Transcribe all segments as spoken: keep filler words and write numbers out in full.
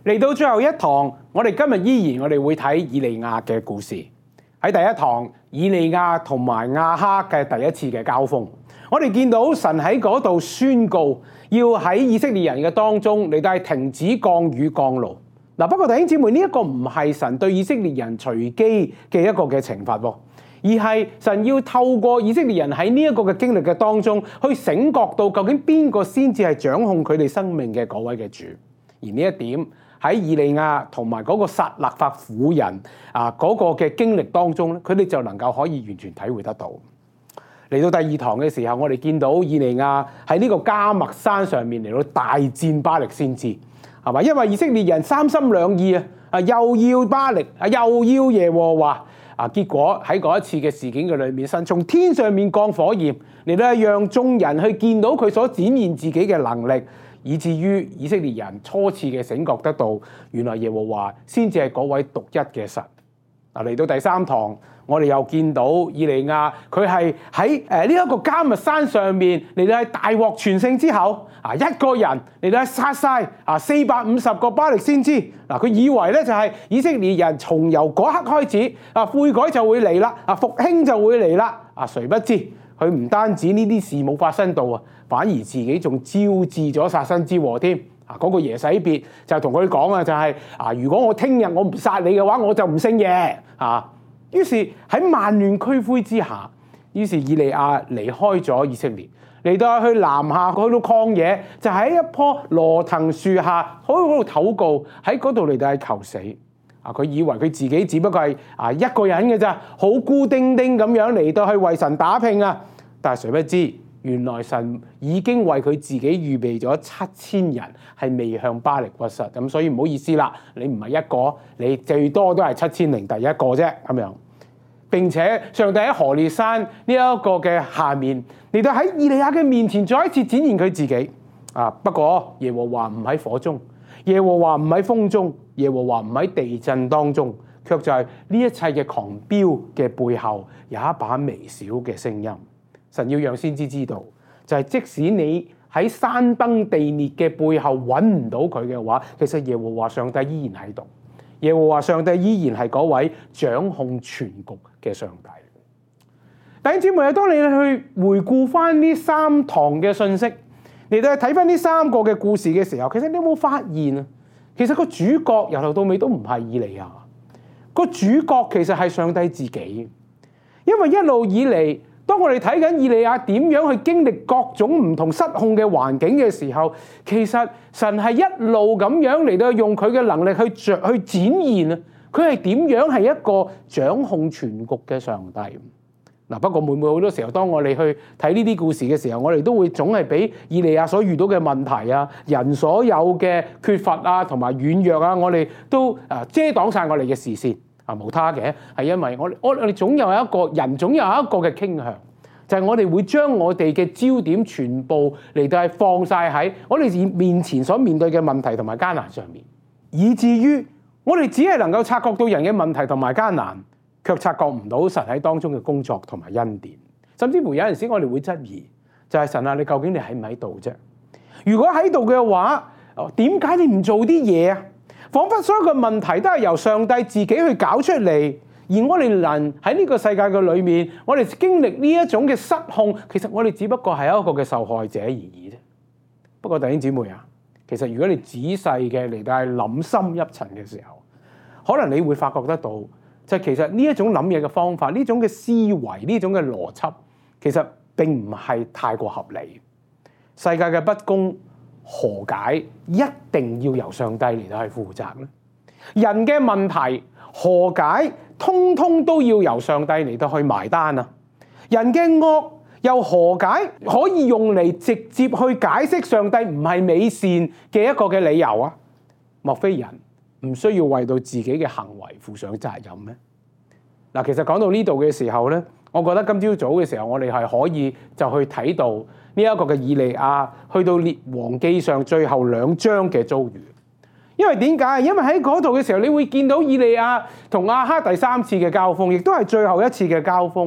嚟到最後一堂，我哋今日依然我哋會睇以利亞嘅故事。喺第一堂，以利亞同埋亞哈嘅第一次嘅交鋒，我哋見到神喺嗰度宣告，要喺以色列人嘅當中嚟到係停止降雨降露。嗱，不過弟兄姊妹，呢一個唔係神對以色列人隨機嘅一個嘅懲罰喎，而係神要透過以色列人喺呢一個嘅經歷嘅當中，去醒覺到究竟邊個先至係掌控佢哋生命嘅嗰位嘅主。而呢一點喺以利亞同埋嗰個撒勒法婦人啊嗰個嘅經歷當中咧，佢哋就能夠可以完全體會得到。嚟到第二堂嘅時候，我哋見到以利亞喺呢個迦密山上面嚟到大戰巴力先知，係嘛？因為以色列人三心兩意啊，啊又要巴力啊，又要耶和華啊，結果喺嗰一次嘅事件嘅裏面，神從天上面降火焰嚟到讓眾人去見到佢所展現自己嘅能力。以至於以色列人初次嘅醒覺得到，原來耶和華先至係嗰位獨一嘅神。嗱，嚟到第三堂，我哋又見到以利亞佢係喺誒呢一個迦密山上面嚟到係大獲全勝之後，啊一個人嚟到係殺晒啊四百五十個巴力先知。嗱，佢以為咧就係以色列人從由嗰刻開始啊悔改就會嚟啦，啊復興就會嚟啦。啊誰不知佢唔單止呢啲事冇發生到啊，反而自己仲招致咗殺身之禍添。啊，嗰個耶洗別就同佢講啊，就係啊，如果我聽日我唔殺你嘅話，我就唔勝耶。啊，於是喺萬亂俱灰之下，於是以利亞離開咗以色列，嚟到去南下，去到曠野，就喺一棵羅藤樹下，喺嗰度禱告，喺嗰度嚟到係求死。啊，佢以為佢自己只不過係啊一個人嘅咋，好孤丁丁咁樣嚟到去為神打拼啊！但係誰不知，原來神已經為佢自己預備咗七千人係未向巴力屈膝，咁所以唔好意思啦，你唔係一個，你最多都係七千零第一個啫咁樣。並且上帝喺何烈山呢一個嘅下面嚟到喺以利亞嘅面前再一次展現佢自己。啊，不過耶和華唔喺火中，耶和華唔喺風中，耶和華唔喺地震當中，卻就係呢一切嘅狂飆嘅背後有一把微小嘅聲音。神要讓先知知道，就係即使你喺山崩地裂嘅背後揾唔到佢嘅話，其實耶和華上帝依然喺度。耶和華上帝依然係嗰位掌控全局嘅上帝。弟兄姊妹，當你去回顧翻呢三堂嘅信息，嚟到睇翻呢三個嘅故事嘅時候，其實你有冇發現啊？其實個主角由頭到尾都唔係以利亞，個主角其實係上帝自己。因為一路以嚟，當我哋睇緊以利亞點樣去經歷各種唔同失控嘅環境嘅時候，其實神係一路咁樣嚟到用佢嘅能力去着去展現啊！佢係點樣係一個掌控全局嘅上帝。嗱，不過每每好多時候，當我哋去睇呢啲故事嘅時候，我哋都會總係俾以利亞所遇到嘅問題啊、人所有嘅缺乏啊、同埋軟弱啊，我哋都啊遮擋晒我哋嘅視線啊，無他嘅，係因為我我我哋總有一個人總有一個嘅傾向，就係我哋會將我哋嘅焦點全部嚟到係放晒喺我哋面前所面對嘅問題同埋艱難上面，以至於我哋只係能夠察覺到人嘅問題同埋艱難，卻察覺唔到神喺當中嘅工作同埋恩典，甚至乎有陣時我哋會質疑，就係神啊，你究竟你喺唔喺度啫？如果喺度嘅話，點解你唔做啲嘢啊？彷彿所有嘅問題都係由上帝自己去搞出嚟，而我哋能喺呢個世界嘅裏面，我哋經歷呢一種嘅失控，其實我哋只不過係一個嘅受害者而已啫。不過弟兄姊妹啊，其實如果你仔細嘅嚟到係諗深一層嘅時候，可能你會發覺得到。就其實呢一種諗嘢嘅方法，呢種嘅思維，呢種嘅邏輯，其實並唔係太過合理。世界嘅不公何解一定要由上帝嚟到去負責呢？人嘅問題何解通通都要由上帝嚟到去埋單啊？人嘅惡又何解可以用嚟直接去解釋上帝唔係美善嘅一個嘅理由啊？莫非人唔需要為到自己嘅行為負上責任咩？嗱，其實講到呢度嘅時候咧，我覺得今朝早嘅時候，我哋係可以就去睇到呢一個嘅以利亞去到列王記上最後兩章嘅遭遇。因為點解？因為喺嗰度嘅時候，你會見到以利亞同亞哈第三次嘅交鋒，亦都係最後一次嘅交鋒。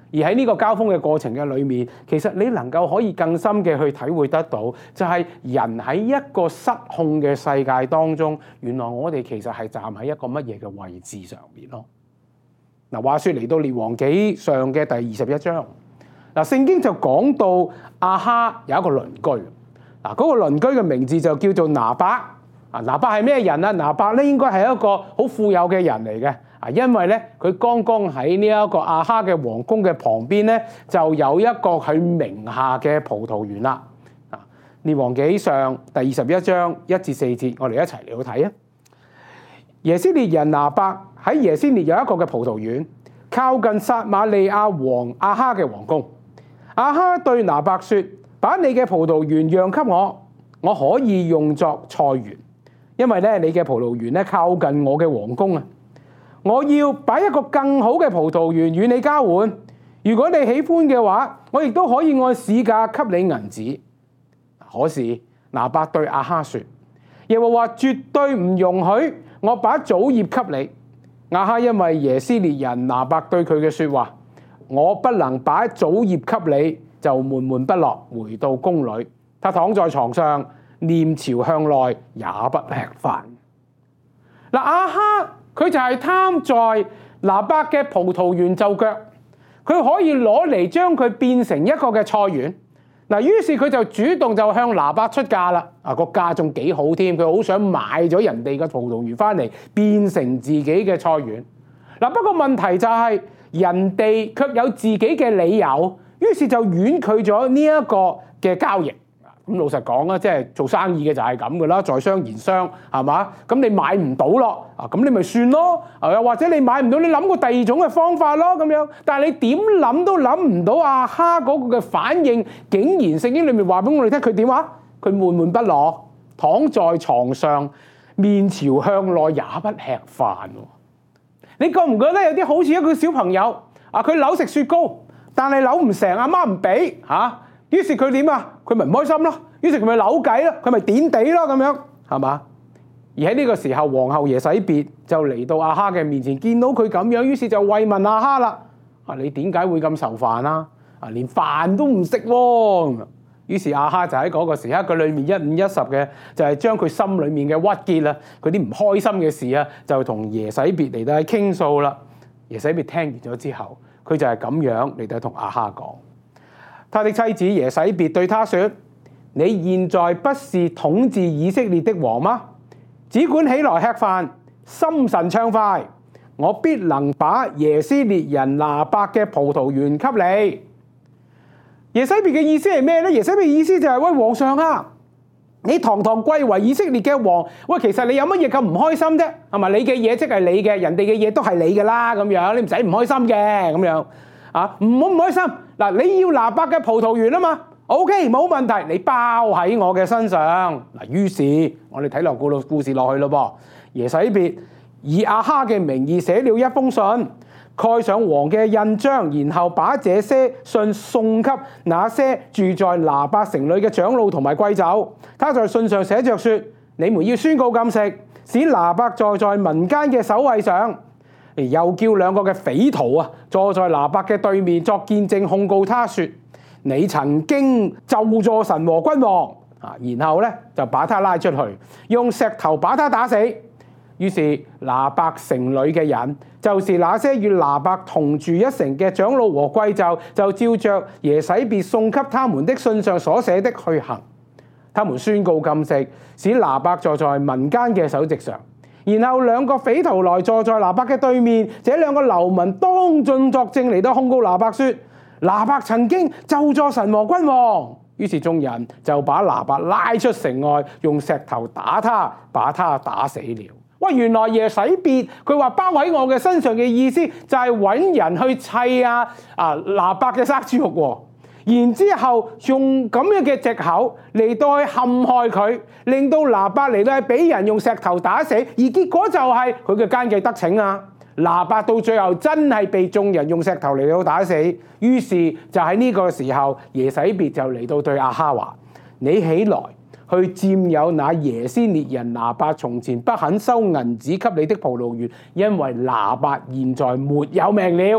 而喺呢個交鋒嘅過程嘅裏面，其實你能夠可以更深嘅去體會得到，就係人喺一個失控嘅世界當中，原來我哋其實係站喺一個乜嘢嘅位置上面咯。嗱，話說嚟到列王紀上嘅第二十一章，嗱，聖經就講到亞哈有一個鄰居，嗱，嗰個鄰居嘅名字就叫做拿伯。啊，拿伯係咩人啊？拿伯咧應該係一個好富有嘅人嚟嘅，啊，因為咧佢剛剛喺呢一個亞哈嘅皇宮嘅旁邊咧，就有一個佢名下嘅葡萄園啦。啊，列王紀上第二十一章一至四節，我哋一齊嚟到睇啊。耶斯列人拿伯喺耶斯列有一個嘅葡萄園，靠近撒瑪利亞王亞哈嘅皇宮。亞哈對拿伯說：把你嘅葡萄園讓給我，我可以用作菜園。因為咧，你嘅葡萄園咧靠近我嘅皇宮啊！我要擺一個更好嘅葡萄園與你交換。如果你喜歡嘅話，我亦都可以按市價給你銀子。可是拿伯對亞哈說：耶和華絕對唔容許我把祖業給你。亞哈因為耶斯列人拿伯對佢嘅說話，我不能把祖業給你，就悶悶不樂，回到宮裏。他躺在床上，面朝向內，也不吃飯。嗱，亞哈佢就係貪在拿伯嘅葡萄園就腳，佢可以攞嚟將佢變成一個嘅菜園。嗱，於是佢就主動就向拿伯出價啦。啊，個價仲幾好添，佢好想買咗人哋嘅葡萄園翻嚟，變成自己嘅菜園。嗱，不過問題就係人哋卻有自己嘅理由，於是就婉拒咗呢一個嘅交易。咁老實講啊，即係做生意嘅就係咁噶啦，在商言商，係嘛？咁你買唔到咯，啊咁你咪算咯，又或者你買唔到，你諗過第二種嘅方法咯，咁樣。但係你點諗都諗唔到亞哈嗰個嘅反應，竟然聖經裏面話俾我哋聽，佢點話？佢悶悶不樂，躺在床上，面朝向內，也不吃飯。你覺唔覺得有啲好似一個小朋友啊？佢扭食雪糕，但係扭唔成，阿媽唔俾嚇。於是佢點啊？佢咪唔開心咯？於是佢咪扭計咯？佢咪點地咯？咁樣係嘛？而喺呢個時候，皇后耶洗別就嚟到亞哈嘅面前，見到佢咁樣，於是就慰問亞哈啦。啊，你點解會咁受煩啊？啊，連飯都唔食喎！於是亞哈就喺嗰個時刻，佢裏面一五一十嘅就係將佢心裏面嘅鬱結啊，佢啲唔開心嘅事啊，就同耶洗別嚟到去傾訴啦。耶洗別聽完咗之後，佢就係咁樣嚟到同亞哈講。他的妻子耶洗別對他說：你現在不是統治以色列的王嗎？只管起來吃飯，心神暢快，我必能把耶斯列人拿伯嘅葡萄園給你。耶洗別嘅意思係咩呢？耶洗別嘅意思就係、是、喂，皇上啊，你堂堂貴為以色列嘅王，喂，其實你有乜嘢咁唔開心啫？係咪？你嘅嘢即係你嘅，人哋嘅嘢都係你㗎啦，咁樣你唔使唔開心嘅，咁樣啊，唔好唔開心。嗱，你要拿伯嘅葡萄園啊嘛 ，OK， 冇問題，你包喺我嘅身上。嗱，於是我哋睇落個故事落去咯噃。耶洗別以亞哈嘅名義寫了一封信，蓋上王嘅印章，然後把這些信送給那些住在拿伯城裏嘅長老同埋貴胄。他在信上寫着說：你們要宣告禁食，使拿伯坐在民間嘅首位上。又叫兩個嘅匪徒啊，坐在拿伯嘅對面作見證，控告他說：你曾經咒詛神和君王啊！然後咧就把他拉出去，用石頭把他打死。於是拿伯城裏嘅人，就是那些與拿伯同住一城嘅長老和貴胄，就照着耶洗別送給他們的信上所寫的去行。他們宣告禁食，使拿伯坐在民間嘅首席上。然後兩個匪徒來坐在拿伯嘅對面，這兩個流民當眾作證嚟到控告拿伯說：拿伯曾經咒詛神和君王。於是眾人就把拿伯拉出城外，用石頭打他，把他打死了。喂，原來耶洗別佢話包喺我嘅身上嘅意思就係揾人去砌啊啊拿伯嘅殺豬肉喎。然之後用咁樣嘅藉口嚟到去陷害佢，令到拿伯嚟到去俾人用石頭打死，而結果就係佢嘅奸計得逞啊！拿伯到最後真係被眾人用石頭嚟到打死，於是就喺呢個時候，耶洗別就嚟到對亞哈話：你起來去佔有那耶斯列人拿伯從前不肯收銀子給你的葡萄園，因為拿伯現在沒有命了。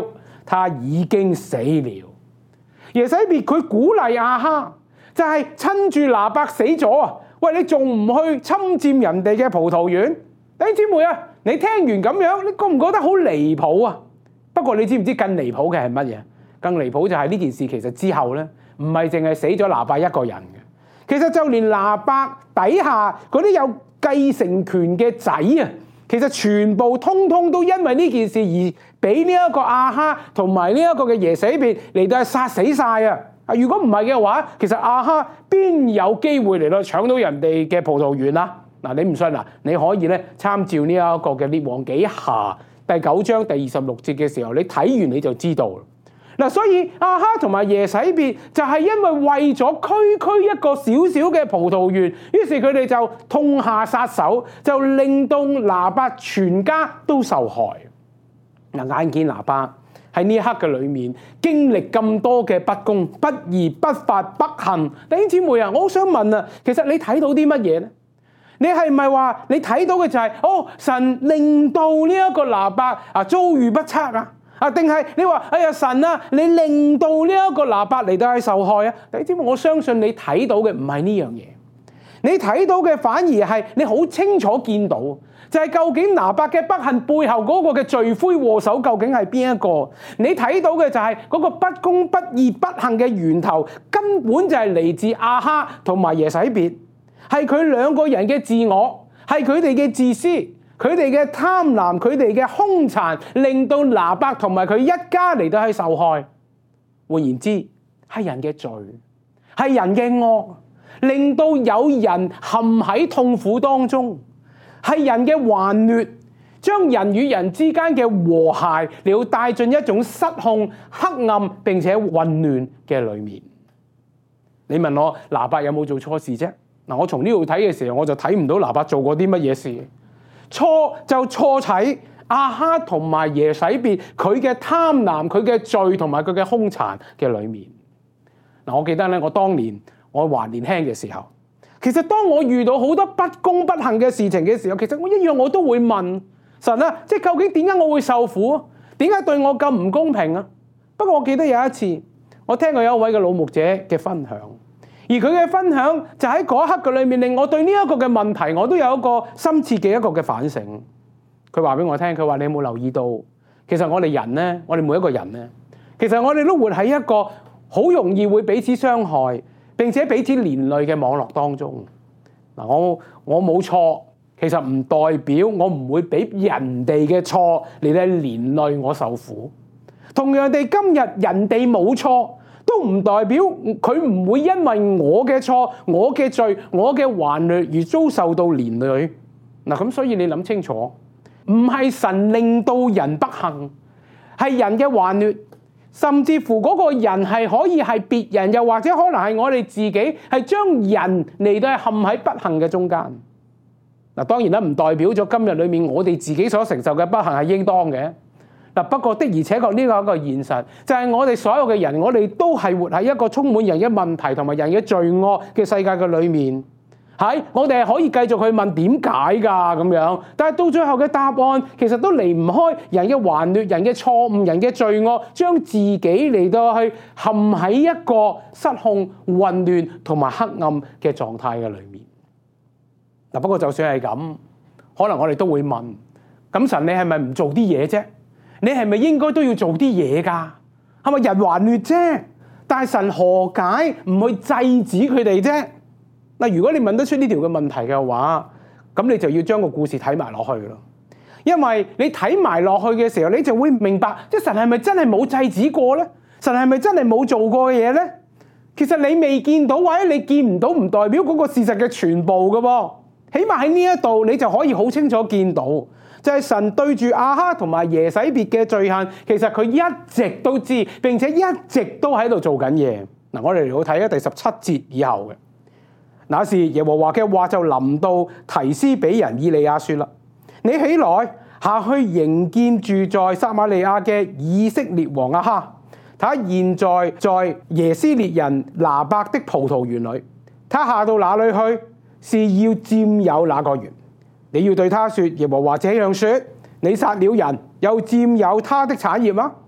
他已經死了。耶洗別佢鼓勵亞哈，就係、是、趁住拿伯死咗啊！喂，你仲唔去侵佔人哋嘅葡萄園？弟兄姊妹啊，你聽完咁樣，你覺唔覺得好離譜啊？不過你知唔知更離譜嘅係乜嘢？更離譜就係呢件事其實之後咧，唔係淨係死咗拿伯一個人嘅，其實就連拿伯底下嗰啲有繼承權嘅仔啊，其實全部通通都因為呢件事而俾呢一個亞哈同埋呢一個嘅耶洗別嚟到係殺死晒啊！啊，如果唔係嘅話，其實亞哈邊有機會嚟到搶到人哋嘅葡萄園啊？嗱，你唔信啊？你可以咧參照呢一個嘅列王紀下第九章第二十六節嘅時候，你睇完你就知道啦。嗱，所以亞哈同埋耶洗別就係因為為咗區區一個小小嘅葡萄園，於是佢哋就痛下殺手，就令到拿伯全家都受害。嗱，眼見拿伯喺呢一刻嘅裏面經歷咁多嘅不公、不義、不法、不幸，弟兄姊妹啊，我好想問啊，其實你睇到啲乜嘢咧？你係咪話你睇到嘅就係、是、哦，神令到呢一個拿伯啊遭遇不測啊？啊，定係你話哎呀神啊，你令到呢一個拿伯嚟到係受害啊？弟兄姊妹，我相信你睇到嘅唔係呢樣嘢，你睇到嘅反而係你好清楚見到，就係究竟拿伯嘅不幸背後嗰個嘅罪魁禍首究竟係邊一個？你睇到嘅就係嗰個不公不義不幸嘅源頭，根本就係嚟自亞哈同埋耶洗別，係佢兩個人嘅自我，係佢哋嘅自私，佢哋嘅貪婪，佢哋嘅兇殘，令到拿伯同埋佢一家嚟到係受害。換言之，係人嘅罪，係人嘅惡，令到有人陷喺痛苦當中，係人嘅頑劣，將人與人之間嘅和諧，你要帶進一種失控、黑暗並且混亂嘅裏面。你問我拿伯有冇做錯事啫？嗱，我從呢度睇嘅時候，我就睇唔到拿伯做過啲乜嘢事。錯就錯喺亞哈同埋耶洗別佢嘅貪婪、佢嘅罪同埋佢嘅兇殘嘅裏面。嗱，我記得咧，我當年我還年輕嘅時候，其實當我遇到好多不公不幸嘅事情嘅時候，其實我一樣我都會問神啊，即係究竟點解我會受苦啊？點解對我咁唔公平啊？不過我記得有一次，我聽過有一位嘅老牧者嘅分享。而佢嘅分享就喺嗰一刻嘅裏面，令我對呢一個嘅問題，我都有一個深切嘅一個嘅反省。佢話俾我聽，佢話你有冇留意到，其實我哋人咧，我哋每一個人咧，其實我哋都活喺一個好容易會彼此傷害，並且彼此連累嘅網絡當中。嗱，我我冇錯，其實唔代表我唔會俾人哋嘅錯嚟嚟連累我受苦。同樣地，今日人哋冇錯，都唔代表佢唔會因為我嘅錯、我嘅罪、我嘅頑劣而遭受到連累。嗱，咁所以你諗清楚，唔係神令到人不幸，係人嘅頑劣，甚至乎嗰個人係可以係別人，又或者可能係我哋自己，係將人嚟到陷喺不幸嘅中間。嗱，當然啦，唔代表咗今日裏面我哋自己所承受嘅不幸係應當嘅。不過的而且確呢個係一個現實，就係我哋所有嘅人，我哋都係活喺一個充滿人嘅問題同埋人嘅罪惡嘅世界嘅裏面。係我哋係可以繼續去問點解㗎咁樣，但係到最後嘅答案其實都離唔開人嘅頑劣、人嘅錯誤、人嘅罪惡，將自己嚟到去陷喺一個失控、混亂同埋黑暗嘅狀態嘅裏面。嗱，不過就算係咁，可能我哋都會問：咁神你係咪唔做啲嘢啫？你係咪應該都要做啲嘢㗎？係咪人頑劣啫？但係神何解唔去制止佢哋啫？嗱，如果你問得出呢條嘅問題嘅話，咁你就要將個故事睇埋落去咯。因為你睇埋落去嘅時候，你就會明白，即係神係咪真係冇制止過咧？神係咪真係冇做過嘅嘢咧？其實你未見到或者你見唔到，唔代表嗰個事實嘅全部㗎喎。起碼喺呢一度，你就可以好清楚見到。就係神對住亞哈同埋耶洗別嘅罪行，其實佢一直都知，並且一直都喺度做緊嘢。嗱，我哋嚟到睇下第十七節以後嘅。那時耶和華嘅話就臨到提斯比人以利亞說啦：你起來下去迎見住在撒瑪利亞嘅以色列王亞哈，他現在在耶斯列人拿伯的葡萄園裏，他下到哪裏去，是要佔有那個園。你要對他說：耶和華這樣說，你殺了人，又佔有他的產業嗎？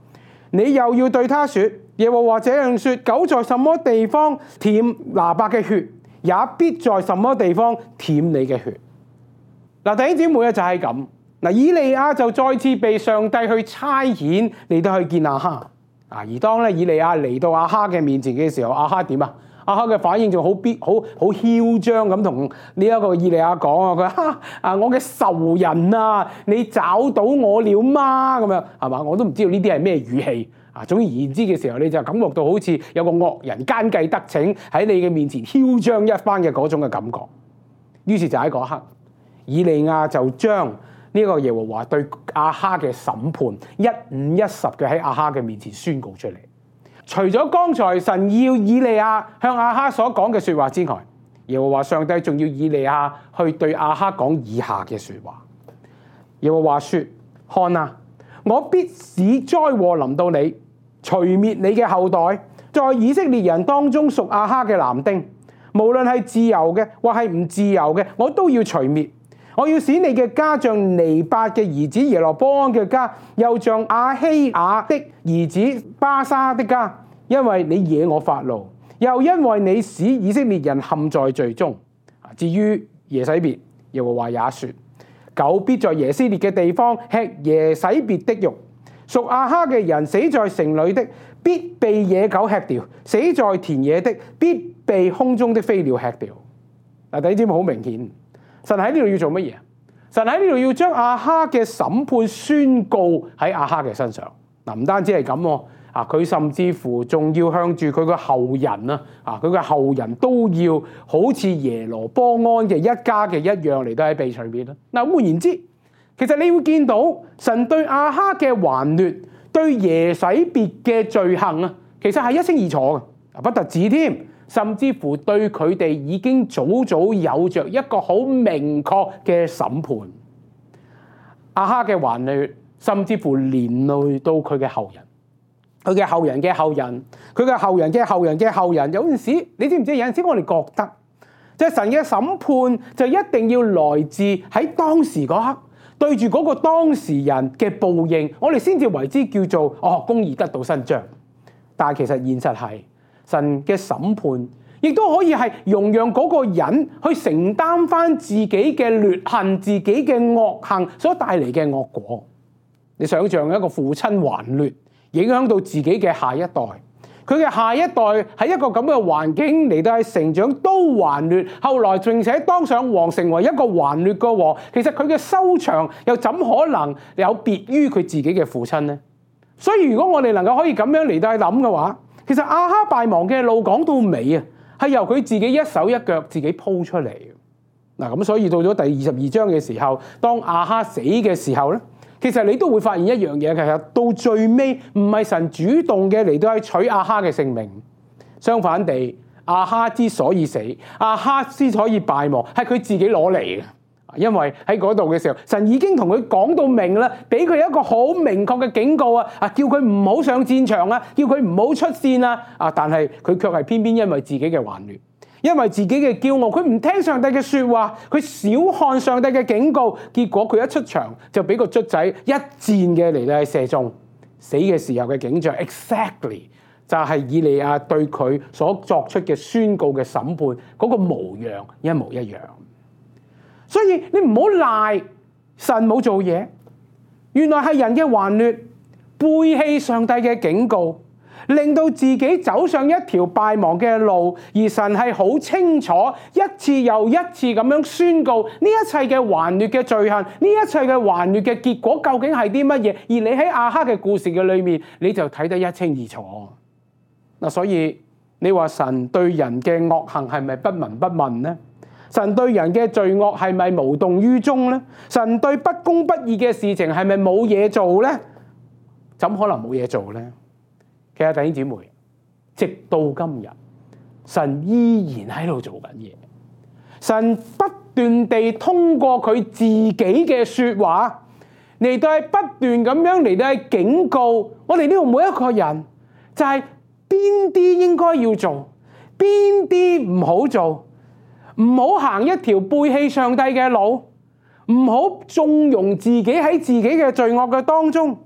你又要對他說，耶和華這樣說，狗在什麼地方舔拿伯嘅血，也必在什麼地方舔你嘅血。嗱，弟兄姊妹啊，就係咁。嗱，以利亞就再次被上帝去差遣嚟到去見亞哈。啊，而當咧以利亞嚟到亞哈嘅面前嘅時候，亞哈點啊？亞哈嘅反應仲好必好好囂張咁同呢一個以利亞講啊，佢話啊，我嘅仇人啊，你找到我了嗎？咁樣係嘛？我都唔知道呢啲係咩語氣啊。總而言之嘅時候，你就感覺到好似有個惡人奸計得逞喺你嘅面前囂張一番嘅嗰種嘅感覺。於是就喺嗰刻，以利亞就將呢個耶和華對亞哈嘅審判一五一十嘅喺亞哈嘅面前宣告出嚟。除咗剛才神要以利亞向亞哈所講嘅說話之外，耶和華上帝仲要以利亞去對亞哈講以下嘅說話。耶和華說：看啊，我必使災禍臨到你，除滅你嘅後代，在以色列人當中屬亞哈嘅男丁，無論係自由嘅或係唔自由嘅，我都要除滅。我要使你嘅家像尼八嘅兒子耶羅波安嘅家，又像亞希雅的兒子巴沙的家，因為你惹我發怒，又因為你使以色列人陷在罪中。至於耶洗別，耶和華也說：狗必在耶斯列嘅地方吃耶洗別的肉，屬亞哈嘅人死在城裏的，必被野狗吃掉；死在田野的，必被空中的飛鳥吃掉。嗱，弟兄姊妹，好明顯。神喺呢度要做乜嘢？神喺呢度要將亞哈嘅審判宣告喺亞哈嘅身上。嗱，唔單止係咁，啊，佢甚至乎仲要向住佢個後人啊，啊，佢個後人都要好似耶羅波安嘅一家嘅一樣嚟到喺被除滅啦。嗱，換言之，其實你會見到神對亞哈嘅頑劣，對耶洗別嘅罪行啊，其實係一清二楚嘅，不特止添。甚至乎對佢哋已經早早有着一個好明確嘅審判。亞哈嘅頑劣，甚至乎連累到佢嘅後人，佢嘅後人嘅後人，佢嘅後人嘅後人嘅後人。有陣時，你知唔知？有陣時我哋覺得，即係神嘅審判就一定要來自喺當時嗰刻，對住嗰個當事人嘅報應，我哋先至為之叫做哦，公義得到伸張。但係其實現實係，神嘅審判亦都可以係容讓嗰個人去承擔翻自己嘅劣行、自己嘅惡行所帶嚟嘅惡果。你想象一個父親頑劣，影響到自己嘅下一代，佢嘅下一代喺一個咁嘅環境嚟到係成長都頑劣，後來並且當上王，成為一個頑劣嘅王，其實佢嘅收場又怎可能有別於佢自己嘅父親呢？所以如果我哋能夠可以咁樣嚟到去諗嘅話，其實亞哈敗亡嘅路講到尾啊，係由佢自己一手一腳自己鋪出嚟嘅。嗱，咁所以到咗第二十二章嘅時候，當亞哈死嘅時候咧，其實你都會發現一樣嘢，其實到最尾唔係神主動嘅嚟到去取亞哈嘅性命，相反地，亞哈之所以死，亞哈之所以敗亡，係佢自己攞嚟嘅。因為喺嗰度嘅時候，神已經同佢講到明啦，俾佢一個好明確嘅警告啊！啊，叫佢唔好上戰場啊，叫佢唔好出戰啊！啊，但係佢卻係偏偏因為自己嘅頑劣，因為自己嘅驕傲，佢唔聽上帝嘅說話，佢小看上帝嘅警告，結果佢一出場就俾個卒仔一箭嘅嚟到射中，死嘅時候嘅景象 exactly 就係以利亞對佢所作出嘅宣告嘅審判嗰個模樣一模一樣。所以你唔好賴神冇做嘢，原來係人嘅頑劣，背棄上帝嘅警告，令到自己走上一條敗亡嘅路，而神係好清楚一次又一次咁樣宣告呢一切嘅頑劣嘅罪行，呢一切嘅頑劣嘅結果究竟係啲乜嘢？而你喺亞哈嘅故事嘅裏面，你就睇得一清二楚。嗱，所以你話神對人嘅惡行係咪不聞不問呢？神對人嘅罪惡係咪無動於衷呢？神對不公不義嘅事情係咪冇嘢做呢？怎可能冇嘢做呢？其實弟兄姊妹，直到今日，神依然喺度做緊嘢。神不斷地通過佢自己嘅說話嚟到係不斷咁樣嚟到係警告我哋呢度每一個人，就係邊啲應該要做，邊啲唔好做。唔好行一條背棄上帝嘅路，唔好縱容自己喺自己嘅罪惡嘅當中，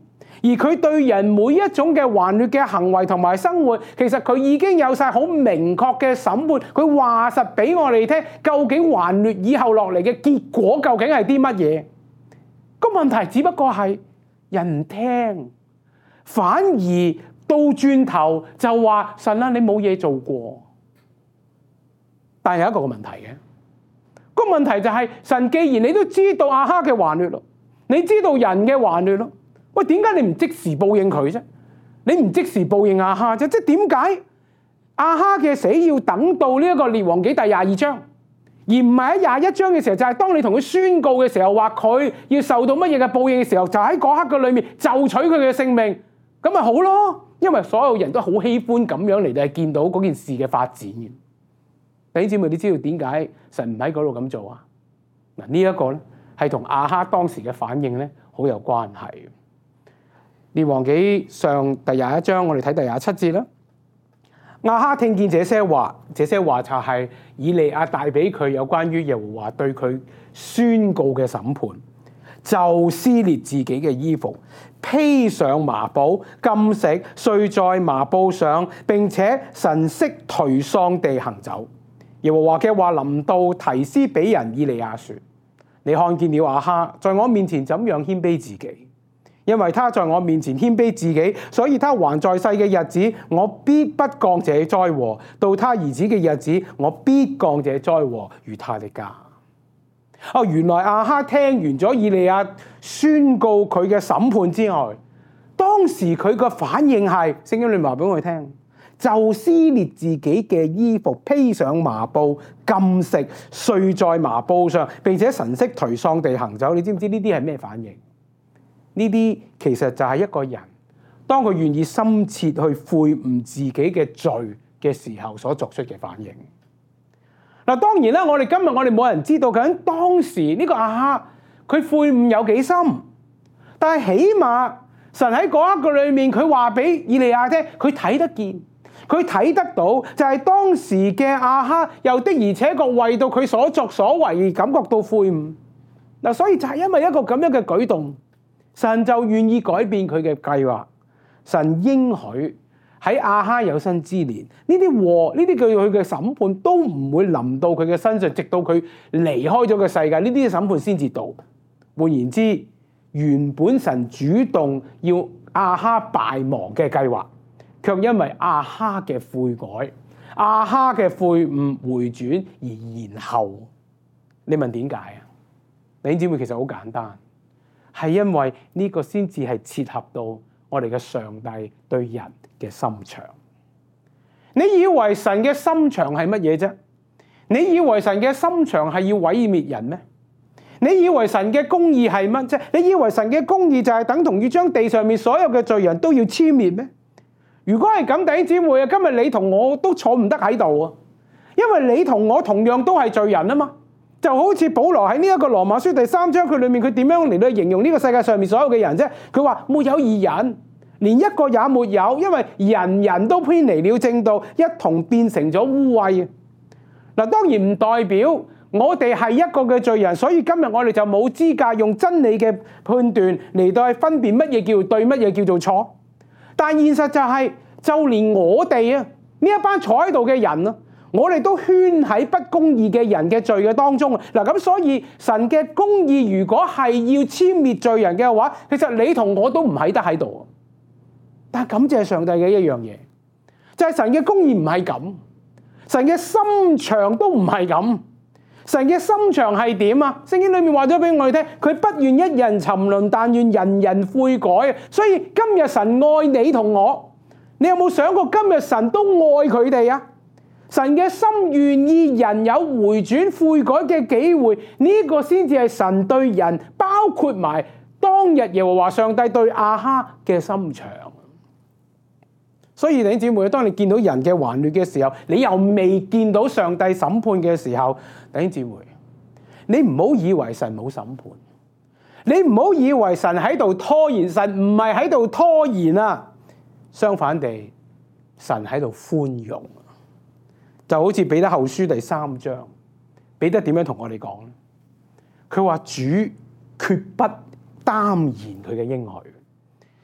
而佢對人每一種嘅頑劣嘅行為同埋生活，其實佢已經有晒好明確嘅審判。佢話實俾我哋聽，究竟頑劣以後落嚟嘅結果究竟係啲乜嘢？個問題只不過係人唔聽，反而到轉頭就話神啊，你冇嘢做過。但係有一個個問題嘅，個問題就係神既然你都知道亞哈嘅頑劣咯，你知道人嘅頑劣咯，喂，點解你唔即時報應佢啫？你唔即時報應亞哈啫？即係點解亞哈嘅死要等到呢一個列王紀第廿二章，而唔係喺廿一章嘅時候？就係、是、當你同佢宣告嘅時候，話佢要受到乜嘢嘅報應嘅時候，就喺嗰刻嘅裏面就取佢嘅性命，咁咪好咯？因為所有人都好喜歡咁樣嚟到見到嗰件事嘅發展嘅。弟兄姊妹，你知道點解神唔喺嗰度咁做啊？嗱，呢一個咧係同亞哈當時嘅反應咧好有關係。列王紀上第廿一章，我哋睇第廿七節啦。亞哈聽見這些話，這些話就係以利亞帶俾佢有關於耶和華對佢宣告嘅審判，就撕裂自己嘅衣服，披上麻布，禁食，睡在麻布上，並且神色頹喪地行走。耶和華嘅話臨到提斯比人以利亞說：你看見了亞哈在我面前怎樣謙卑自己，因為他在我面前謙卑自己，所以他還在世嘅日子，我必不降這災禍；到他兒子嘅日子，我必降這災禍於他的家。哦，原來亞哈聽完咗以利亞宣告佢嘅審判之外，當時佢個反應係，聖經裏面話俾我哋聽，就撕裂自己嘅衣服，披上麻布，禁食，睡在麻布上，並且神色頹喪地行走。你知唔知呢啲係咩反應？呢啲其實就係一個人當佢願意深切去悔悟自己嘅罪嘅時候所作出嘅反應。嗱，當然啦，我哋今日我哋冇人知道究竟當時呢個亞哈佢悔悟有幾深，但係起碼神喺嗰一個裏面，佢話俾以利亞聽，佢睇得見，佢睇得到，就係當時嘅亞哈又的而且確為到佢所作所為感覺到悔悟。嗱，所以就係因為一個咁樣嘅舉動，神就願意改變佢嘅計劃。神應許喺亞哈有生之年，呢啲禍，呢啲叫佢嘅審判都唔會臨到佢嘅身上，直到佢離開咗個世界，呢啲審判先至到。換言之，原本神主動要亞哈敗亡嘅計劃，卻因為亞哈嘅悔改、亞哈嘅悔悟回轉而延後。你問點解啊？弟兄姊妹，其實好簡單，係因為呢個先至係切合到我哋嘅上帝對人嘅心腸。你以為神嘅心腸係乜嘢啫？你以為神嘅心腸係要毀滅人咩？你以為神嘅公義係乜啫？你以為神嘅公義就係等同於將地上面所有嘅罪人都要殲滅咩？如果係咁，弟兄姊妹啊，今日你同我都坐唔得喺度啊，因為你同我同樣都係罪人啊嘛。就好似保羅喺呢一個羅馬書第三章佢裏面，佢點樣嚟到形容呢個世界上面所有嘅人啫？佢話沒有義人，連一個也沒有，因為人人都偏離了正道，一同變成咗污穢。嗱，當然唔代表我哋係一個嘅罪人，所以今日我哋就冇資格用真理嘅判斷嚟到去分辨乜嘢叫對，乜嘢叫做錯。但現實就係，就連我哋啊呢一班坐喺度嘅人啊，我哋都圈喺不公義嘅人嘅罪嘅當中啊！嗱，咁所以神嘅公義如果係要殲滅罪人嘅話，其實你同我都唔喺得喺度。但係感謝上帝嘅一樣嘢，就係神嘅公義唔係咁，神嘅心腸都唔係咁。神嘅心腸係點啊？聖經裏面話咗俾我哋聽，佢不願一人沉淪，但願人人悔改。所以今日神愛你同我，你有冇想過今日神都愛佢哋啊？神嘅心願意人有回轉悔改嘅機會，呢、這個先至係神對人，包括埋當日耶和華上帝對亞哈嘅心腸。所以弟兄姊妹，當你見到人嘅頑劣嘅時候，你又未見到上帝審判嘅時候，弟兄姊妹，你唔好以為神冇審判，你唔好以為神喺度拖延，神唔係喺度拖延啊，相反地，神喺度寬容。就好似彼得後書第三章，彼得點樣同我哋講咧？佢話主決不耽延佢嘅應許，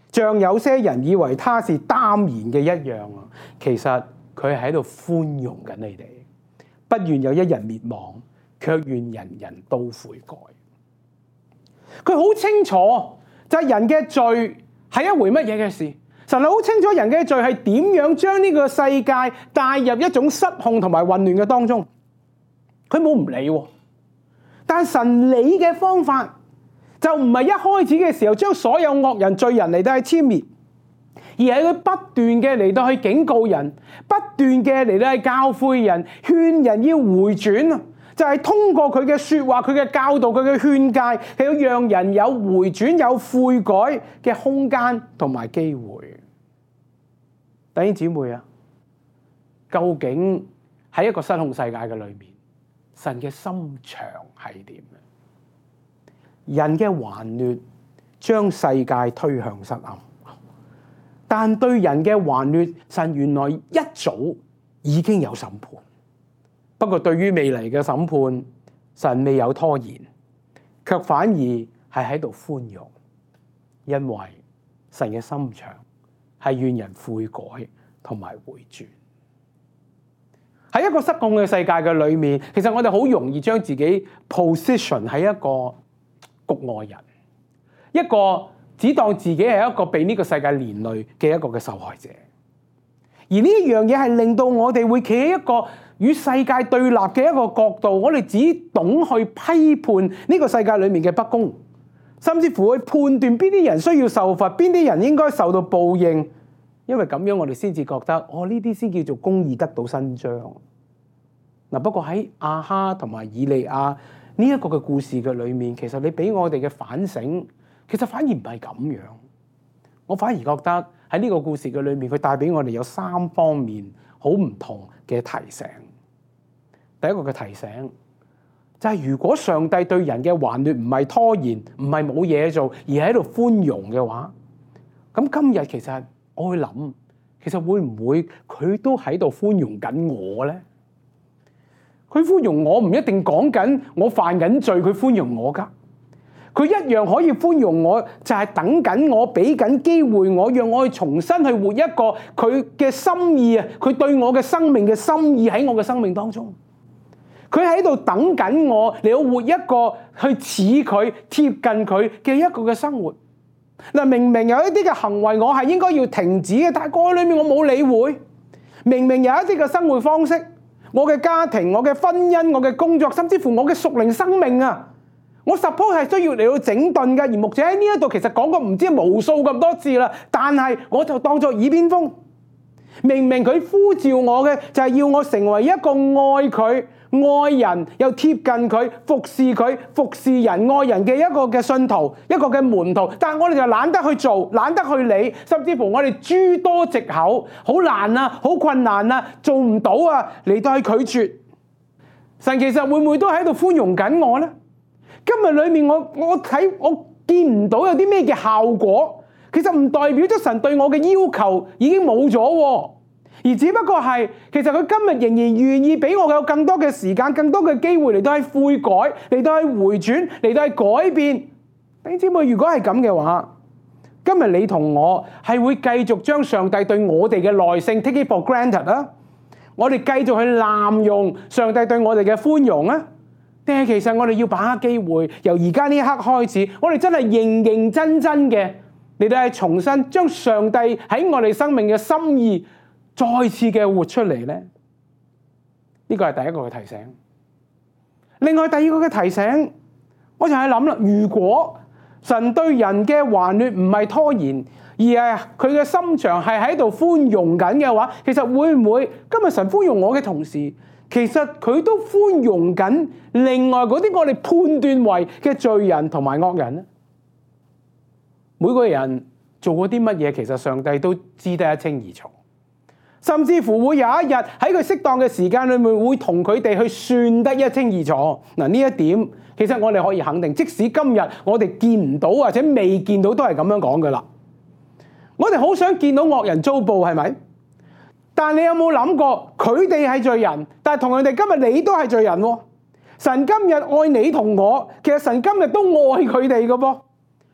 像有些人以為他是耽延嘅一樣啊，其實佢係喺度寬容緊你哋，不願有一人滅亡，卻願人人都悔改。佢好清楚就係人嘅罪係一回乜嘢嘅事。神係好清楚人嘅罪係點樣將呢個世界帶入一種失控同埋混亂嘅當中，佢冇唔理喎。但神理嘅方法就唔係一開始嘅時候將所有惡人罪人嚟到去殲滅，而係佢不斷嘅嚟到去警告人，不斷嘅嚟到去教誨人，勸人要回轉啊！就係通過佢嘅說話、佢嘅教導、佢嘅勸誡，係要讓人有回轉、有悔改嘅空間同埋機會。弟兄姊妹啊，究竟喺一個失控世界嘅裏面，神嘅心腸係點嘅？人嘅頑劣將世界推向失暗，但對人嘅頑劣，神原來一早已經有審判。不過對於未嚟嘅審判，神未有拖延，卻反而係喺度寬容，因為神嘅心腸係願人悔改同埋回轉。喺一個失控嘅世界嘅裏面，其實我哋好容易將自己 position 喺一個局外人，一個只當自己係一個被呢個世界連累嘅一個嘅受害者。而呢一樣嘢係令到我哋會企喺一個與世界對立嘅一個角度，我哋只懂去批判呢個世界裏面嘅不公，甚至乎去判斷邊啲人需要受罰，邊啲人應該受到報應，因為咁樣我哋先至覺得，哦，呢啲先叫做公義得到伸張。嗱，不過喺亞哈同埋以利亞呢一個嘅故事嘅裏面，其實你俾我哋嘅反省，其實反而唔係咁樣。我反而覺得喺呢個故事嘅裏面，佢帶俾我哋有三方面好唔同嘅提醒。第一個嘅提醒就係，如果上帝對人嘅頑劣唔係拖延，唔係冇嘢做，而係喺度寬容嘅話，咁今日其實我會諗，其實會唔會佢都喺度寬容緊我咧？佢寬容我唔一定講緊我犯緊罪，佢寬容我噶，佢一樣可以寬容我，就係等緊我，俾緊機會我，讓我去重新去活一個佢嘅心意啊！佢對我嘅生命嘅心意喺我嘅生命當中，佢喺度等緊我，你要活一個去似佢、貼近佢嘅一個嘅生活。嗱，明明有一啲嘅行為我係應該要停止嘅，但係過去裏面我冇理會。明明有一啲嘅生活方式，我嘅家庭、我嘅婚姻、我嘅工作，甚至乎我嘅屬靈生命啊，我 suppose 係需要嚟到整頓嘅。而牧者喺呢一度其實講過唔知無數咁多次啦，但係我就當作耳邊風。明明佢呼召我嘅就係要我成為一個愛佢、愛人又貼近佢、服侍佢、服侍人、愛人嘅一個嘅信徒、一個嘅門徒，但係我哋就懶得去做、懶得去理，甚至乎我哋諸多藉口，好難啊、好困難啊、做唔到啊，嚟到去拒絕。神其實會唔會都喺度寬容緊我呢？今日裏面我我睇我見唔到有啲咩嘅效果。其實唔代表咗神對我嘅要求已經冇咗，而只不過係其實佢今日仍然願意俾我有更多嘅時間、更多嘅機會嚟到去悔改、嚟到去回轉、嚟到去改變。弟兄姊妹，如果係咁嘅話，今日你同我係會繼續將上帝對我哋嘅耐性 take it for granted 啊？我哋繼續去濫用上帝對我哋嘅寬容啊？定係其實我哋要把握機會，由而家呢一刻開始，我哋真係認認真真嘅。你哋係重新將上帝喺我哋生命嘅心意再次嘅活出嚟咧？呢個係第一個嘅提醒。另外第二個嘅提醒，我就係諗啦，如果神對人嘅頑劣唔係拖延，而係佢嘅心腸係喺度寬容緊嘅話，其實會唔會今日神寬容我嘅同時，其實佢都寬容緊另外嗰啲我哋判斷為嘅罪人同埋惡人咧？每個人做過啲乜嘢，其實上帝都知得一清二楚，甚至乎會有一日喺佢適當嘅時間裏面，會同佢哋去算得一清二楚。嗱，呢一點其實我哋可以肯定，即使今日我哋見唔到或者未見到，都係咁樣講噶啦。我哋好想見到惡人遭報，係咪？但你有冇諗過，佢哋係罪人，但係同樣地，今日你都係罪人喎。神今日愛你同我，其實神今日都愛佢哋噶噃。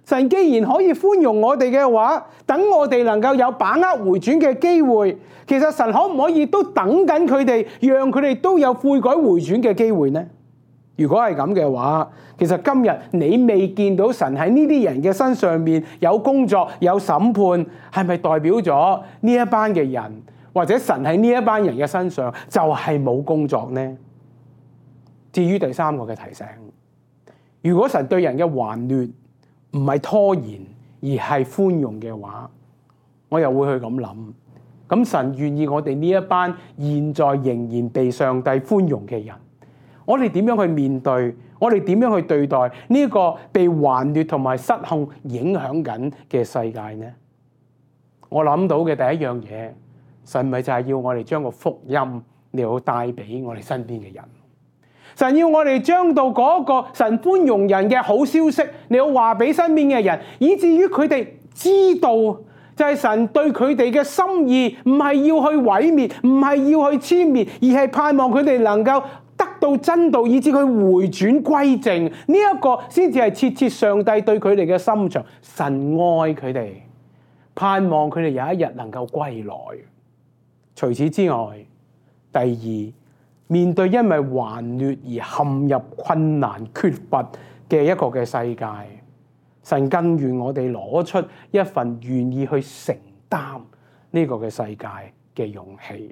神既然可以寬容我哋嘅話，等我哋能夠有把握回轉嘅機會，其實神可唔可以都等緊佢哋，讓佢哋都有悔改回轉嘅機會呢？如果係咁嘅話，其實今日你未見到神喺呢啲人嘅身上面有工作、有審判，係咪代表咗呢一班嘅人，或者神喺呢一班人嘅身上就係冇工作呢？至於第三個嘅提醒，如果神對人嘅頑劣唔係拖延，而係寬容嘅話，我又會去咁諗，咁神願意我哋呢一班現在仍然被上帝寬容嘅人，我哋點樣去面對？我哋點樣去對待呢個被頑劣同埋失控影響緊嘅世界呢？我諗到嘅第一樣嘢，神咪就係要我哋將個福音嚟到帶俾我哋身邊嘅人。神要我哋將到嗰個神寬容人嘅好消息，你要話俾身邊嘅人，以至於佢哋知道，就係神對佢哋嘅心意，唔係要去毀滅，唔係要去殲滅，而係盼望佢哋能夠得到真道，以至佢回轉歸正。呢一個先至係切切上帝對佢哋嘅心腸。神愛佢哋，盼望佢哋有一日能夠歸來。除此之外，第二，面對因為頑劣而陷入困難缺乏嘅一個嘅世界，神更願我哋攞出一份願意去承擔呢個嘅世界嘅勇氣。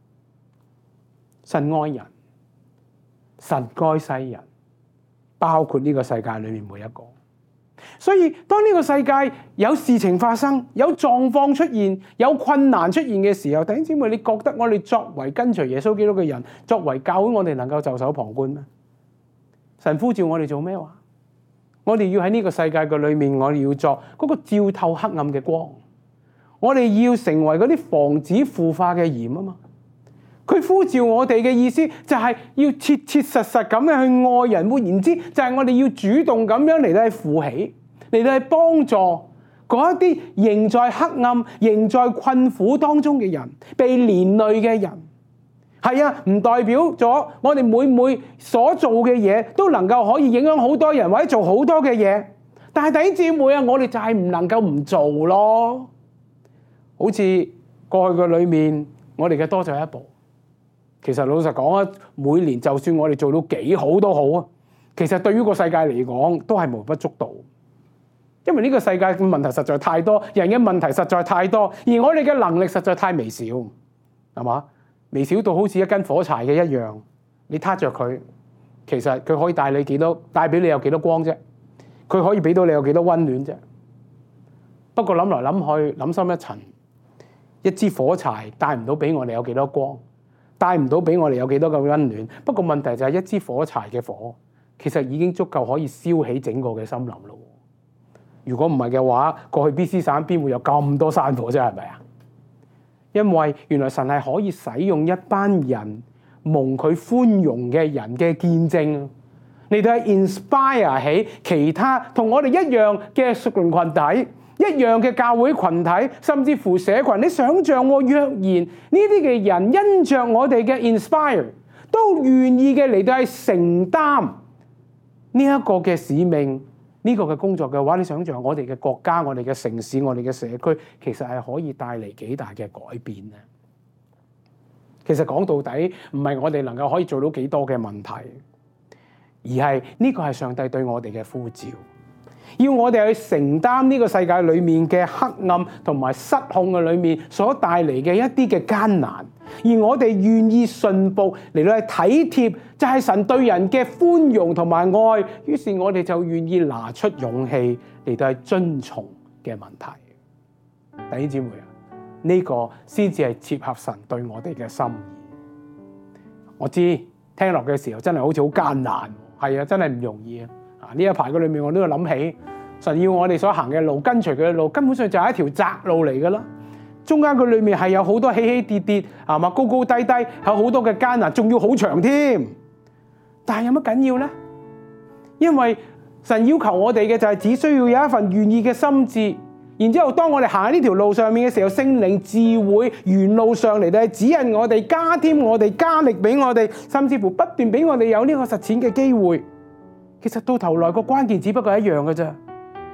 神愛人，神愛世人，包括呢個世界裏面每一個。所以當呢個世界有事情發生，有狀況出現，有困難出現嘅時候，弟兄姊妹，你覺得我哋作為跟隨耶穌基督嘅人，作為教會，我哋能夠袖手旁觀咩？神呼召我哋做咩話？我哋要喺呢個世界嘅裏面，我哋要作嗰個照透黑暗嘅光，我哋要成為嗰啲防止腐化嘅鹽啊嘛。佢呼召我哋嘅意思就係要切切實實咁樣去愛人，換言之就係我哋要主動咁樣嚟到去扶起，嚟到去幫助嗰一啲仍在黑暗、仍在困苦當中嘅人，被連累嘅人。係啊，唔代表咗我哋每每所做嘅嘢都能夠可以影響好多人，或者做好多嘅嘢。但係弟兄姊妹啊，我哋就係唔能夠唔做咯。好似過去嘅裏面，我哋嘅多走一步。其實老實講啊，每年就算我哋做到幾好都好啊，其實對於個世界嚟講都係微不足道，因為呢個世界嘅問題實在太多，人嘅問題實在太多，而我哋嘅能力實在太微小，係嘛？微小到好似一根火柴嘅一樣，你撻着佢，其實佢可以帶你幾多，帶俾你有幾多光啫？佢可以俾到你有幾多溫暖啫？不過諗來諗去，諗深一層，一支火柴帶唔到俾我哋有幾多光，帶唔到俾我哋有幾多嘅溫暖。不過問題就係一支火柴嘅火，其實已經足夠可以燒起整個嘅森林咯。如果唔係嘅話，過去 B C 省邊會有咁多山火啫？係咪啊？因為原來神係可以使用一班人蒙佢寬容嘅人嘅見證，嚟到去 inspire 起其他同我哋一樣嘅屬靈群體，一樣嘅教會群體，甚至乎社群。你想象喎，若然呢啲嘅人因着我哋嘅 inspire，都願意嘅嚟到去承擔呢一個嘅使命，呢個嘅工作嘅話，你想象我哋嘅國家、我哋嘅城市、我哋嘅社區，其實係可以帶嚟幾大嘅改變咧。其實講到底，唔係我哋能夠可以做到幾多嘅問題，而係呢個係上帝對我哋嘅呼召，要我哋去承擔呢個世界裏面嘅黑暗同埋失控嘅裏面所帶嚟嘅一啲嘅艱難，而我哋願意信服嚟到去體貼，就係神對人嘅寬容同埋愛，於是我哋就願意拿出勇氣嚟到去遵從嘅問題。弟兄姊妹啊，呢個先至係切合神對我哋嘅心意。我知聽落嘅時候真係好似好艱難，係啊，真係唔容易啊！呢一排嘅裏面我都要諗起，神要我哋所行嘅路，跟隨佢嘅路，根本上就係一條窄路嚟噶啦。中間佢裏面係有好多起起跌跌，係嘛，高高低低，有好多嘅艱難，仲要好長添。但係有乜緊要咧？因為神要求我哋嘅就係只需要有一份願意嘅心志，然之後當我哋行喺呢條路上面嘅時候，聖靈自會沿路上嚟到指引我哋，加添我哋，加力俾我哋，甚至乎不斷俾我哋有呢個實踐嘅機會。其實到頭來個關鍵只不過一樣嘅啫，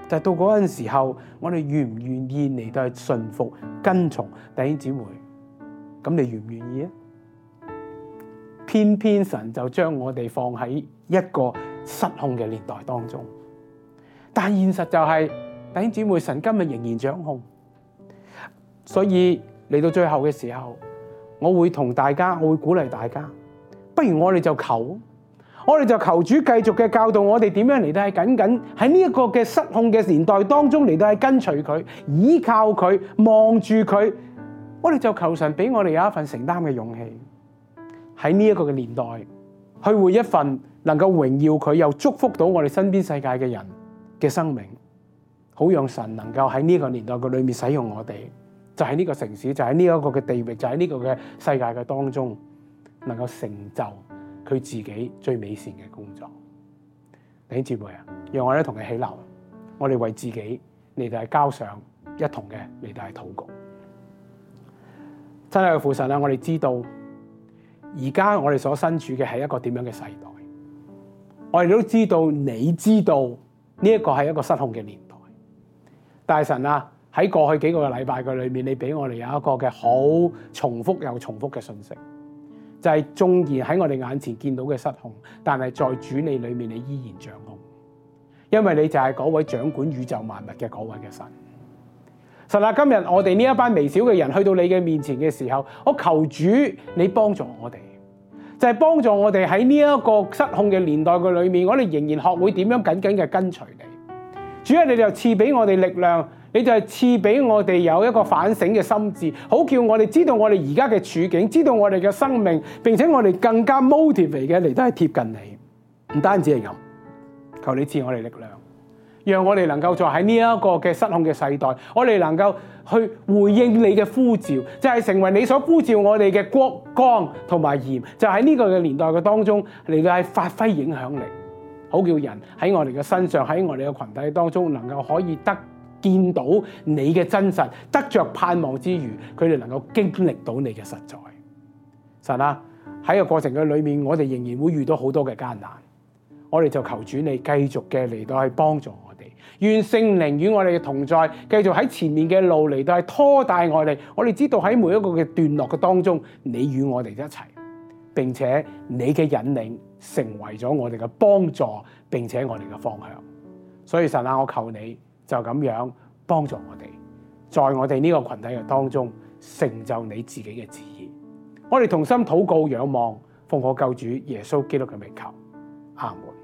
就係到嗰陣時候，我哋願唔願意嚟到去順服跟從弟兄姊妹？咁你願唔願意啊？偏偏神就將我哋放喺一個失控嘅年代當中，但現實就係、是、弟兄姊妹，神今日仍然掌控。所以嚟到最後嘅時候，我會同大家，我會鼓勵大家，不如我哋就求，我哋就求主繼續嘅教導我哋點樣嚟到係緊緊喺呢一個嘅失控嘅年代當中嚟到係跟隨佢，依靠佢，望住佢。我哋就求神俾我哋有一份承擔嘅勇氣，喺呢一個嘅年代去活一份能夠榮耀佢又祝福到我哋身邊世界嘅人嘅生命，好讓神能夠喺呢個年代嘅裏面使用我哋，就喺呢個城市，就喺呢一個嘅地域，就喺呢個嘅世界嘅當中，能夠成就佢自己最美善嘅工作。弟兄姊妹啊，讓我哋同佢起立，我哋為自己嚟到係交上一同嘅嚟到係禱告。真係嘅父神啊，我哋知道而家我哋所身處嘅係一個點樣嘅世代，我哋都知道你知道呢一個係一個失控嘅年代。但係神啊，喺過去幾個禮拜嘅裏面，你俾我哋有一個嘅好重複又重複嘅信息，就係縱然喺我哋眼前見到嘅失控，但係在主你裏面你依然掌控，因為你就係嗰位掌管宇宙萬物嘅嗰位嘅神。神啊，今日我哋呢一班微小嘅人去到你嘅面前嘅時候，我求主你幫助我哋，就係幫助我哋喺呢一個失控嘅年代嘅裏面，我哋仍然學會點樣緊緊嘅跟隨你。主啊，你就賜俾我哋力量，你就係賜俾我哋有一個反省嘅心智，好叫我哋知道我哋而家嘅處境，知道我哋嘅生命，並且我哋更加 motivate 嘅嚟都係貼近你。唔單止係咁，求你賜我哋力量，讓我哋能夠在喺呢一個嘅失控嘅世代，我哋能夠去回應你嘅呼召，就係成為你所呼召我哋嘅國光同埋鹽，就喺呢個嘅年代嘅當中嚟到係發揮影響力，好叫人喺我哋嘅身上，喺我哋嘅群體當中能夠可以得見到你嘅真實，得着盼望之餘，佢哋能夠經歷到你嘅實在。神啊，喺個過程嘅裏面，我哋仍然會遇到好多嘅艱難，我哋就求主你繼續嘅嚟到去幫助我哋，願聖靈與我哋嘅同在，繼續喺前面嘅路嚟到係拖帶我哋。我哋知道喺每一個嘅段落嘅當中，你與我哋一齊，並且你嘅引領成為咗我哋嘅幫助，並且我哋嘅方向。所以神啊，我求你就咁樣幫助我哋，在我哋呢個群體嘅當中成就你自己嘅旨意。我哋同心禱告仰望，奉我救主耶穌基督嘅名求，阿門。